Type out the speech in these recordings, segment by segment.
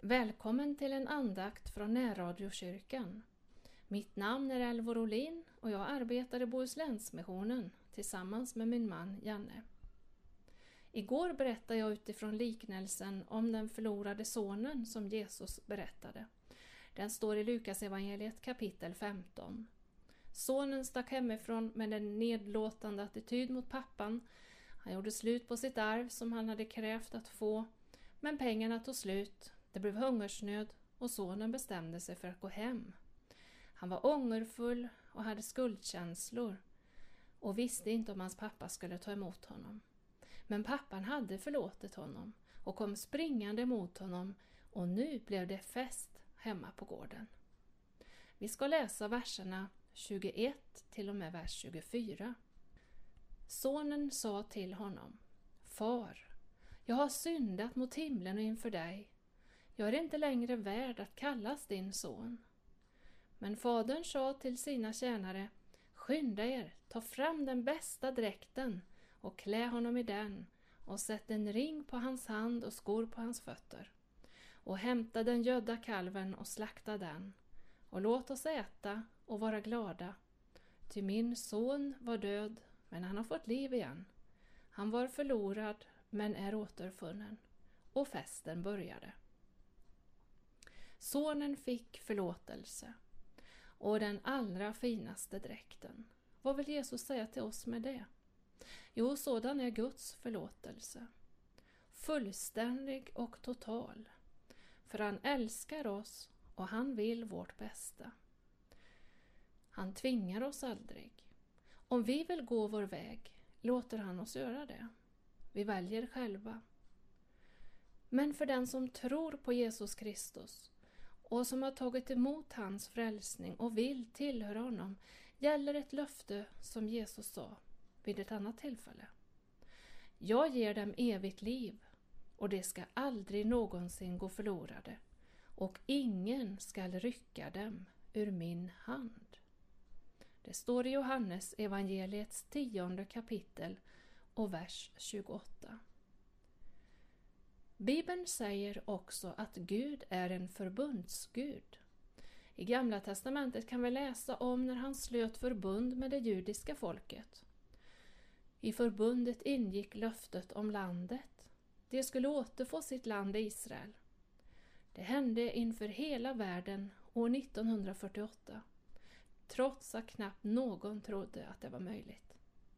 Välkommen till en andakt från Närradiokyrkan. Mitt namn är Elvor Olin och jag arbetar i Bohuslänsmissionen tillsammans med min man Janne. Igår berättade jag utifrån liknelsen om den förlorade sonen som Jesus berättade. Den står i Lukasevangeliet kapitel 15. Sonen stack hemifrån med en nedlåtande attityd mot pappan. Han gjorde slut på sitt arv som han hade krävt att få, men pengarna tog slut. Det blev hungersnöd och sonen bestämde sig för att gå hem. Han var ångerfull och hade skuldkänslor och visste inte om hans pappa skulle ta emot honom. Men pappan hade förlåtit honom och kom springande mot honom och nu blev det fest hemma på gården. Vi ska läsa verserna 21 till och med vers 24. Sonen sa till honom: Far, jag har syndat mot himlen och inför dig. Jag är inte längre värd att kallas din son. Men fadern sa till sina tjänare: Skynda er, ta fram den bästa dräkten och klä honom i den och sätt en ring på hans hand och skor på hans fötter. Och hämta den gödda kalven och slakta den. Och låt oss äta och vara glada. Ty min son var död, men han har fått liv igen. Han var förlorad, men är återfunnen. Och festen började. Sonen fick förlåtelse och den allra finaste dräkten. Vad vill Jesus säga till oss med det? Jo, sådan är Guds förlåtelse. Fullständig och total. För han älskar oss och han vill vårt bästa. Han tvingar oss aldrig. Om vi vill gå vår väg låter han oss göra det. Vi väljer själva. Men för den som tror på Jesus Kristus och som har tagit emot hans frälsning och vill tillhöra honom gäller ett löfte som Jesus sa vid ett annat tillfälle. Jag ger dem evigt liv och det ska aldrig någonsin gå förlorade och ingen ska rycka dem ur min hand. Det står i Johannes evangeliets 10:e kapitel och vers 28. Bibeln säger också att Gud är en förbundsgud. I Gamla testamentet kan vi läsa om när han slöt förbund med det judiska folket. I förbundet ingick löftet om landet. De skulle återfå sitt land Israel. Det hände inför hela världen år 1948, trots att knappt någon trodde att det var möjligt.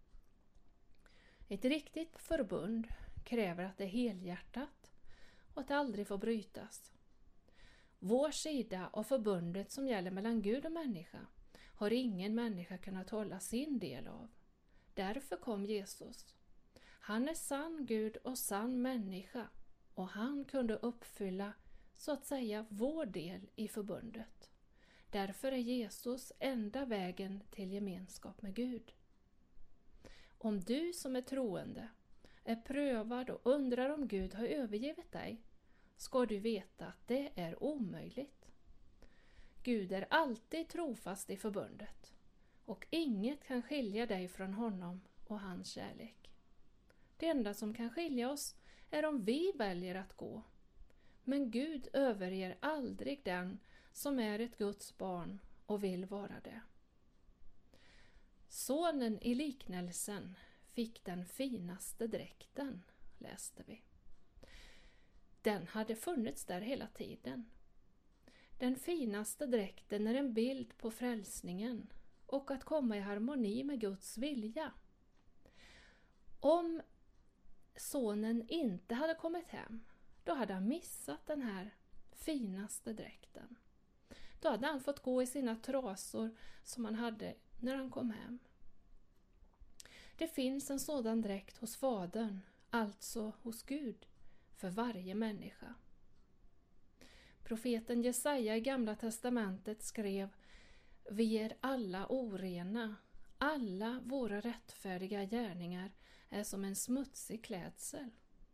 Ett riktigt förbund kräver att det är helhjärtat och att det aldrig får brytas. Vår sida av förbundet som gäller mellan Gud och människa har ingen människa kunnat hålla sin del av. Därför kom Jesus. Han är sann Gud och sann människa och han kunde uppfylla så att säga vår del i förbundet. Därför är Jesus enda vägen till gemenskap med Gud. Om du som är troende är prövad och undrar om Gud har övergivit dig, ska du veta att det är omöjligt. Gud är alltid trofast i förbundet och inget kan skilja dig från honom och hans kärlek. Det enda som kan skilja oss är om vi väljer att gå. Men Gud överger aldrig den som är ett Guds barn och vill vara det. Sonen i liknelsen fick den finaste dräkten, läste vi. Den hade funnits där hela tiden. Den finaste dräkten är en bild på frälsningen och att komma i harmoni med Guds vilja. Om sonen inte hade kommit hem, då hade han missat den här finaste dräkten. Då hade han fått gå i sina trasor som han hade när han kom hem. Det finns en sådan dräkt hos Fadern, alltså hos Gud, för varje människa. Profeten Jesaja i Gamla testamentet skrev: Vi är alla orena, alla våra rättfärdiga gärningar är som en smutsig klädsel.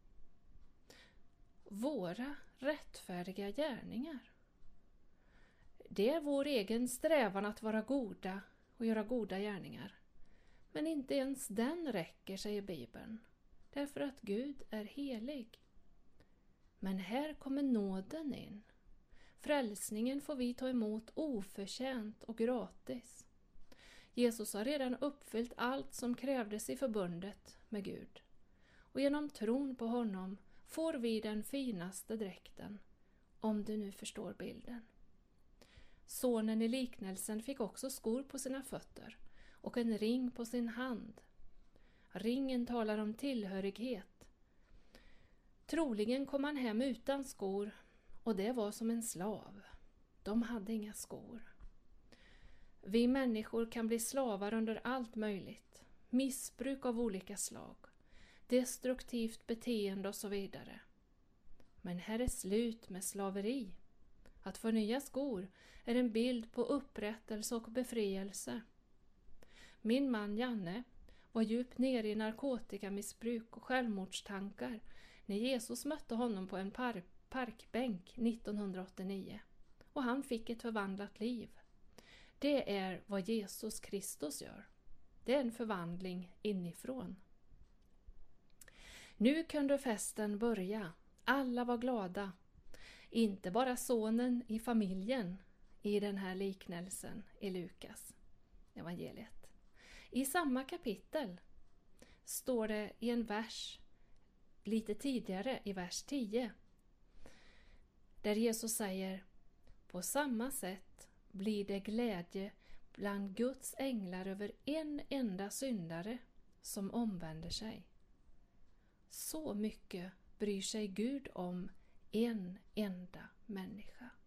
Våra rättfärdiga gärningar. Det är vår egen strävan att vara goda och göra goda gärningar. Men inte ens den räcker, säger Bibeln, därför att Gud är helig. Men här kommer nåden in. Frälsningen får vi ta emot oförtjänt och gratis. Jesus har redan uppfyllt allt som krävdes i förbundet med Gud. Och genom tron på honom får vi den finaste dräkten, om du nu förstår bilden. Sonen i liknelsen fick också skor på sina fötter och en ring på sin hand. Ringen talar om tillhörighet. Troligen kom han hem utan skor, och det var som en slav. De hade inga skor. Vi människor kan bli slavar under allt möjligt. Missbruk av olika slag, destruktivt beteende och så vidare. Men här är slut med slaveri. Att få nya skor är en bild på upprättelse och befrielse. Min man Janne var djupt nere i narkotikamissbruk och självmordstankar när Jesus mötte honom på en parkbänk 1989. Och han fick ett förvandlat liv. Det är vad Jesus Kristus gör. Det är en förvandling inifrån. Nu kunde festen börja. Alla var glada. Inte bara sonen i familjen i den här liknelsen i Lukas evangeliet. I samma kapitel står det i en vers lite tidigare, i vers 10, där Jesus säger: på samma sätt blir det glädje bland Guds änglar över en enda syndare som omvänder sig. Så mycket bryr sig Gud om en enda människa.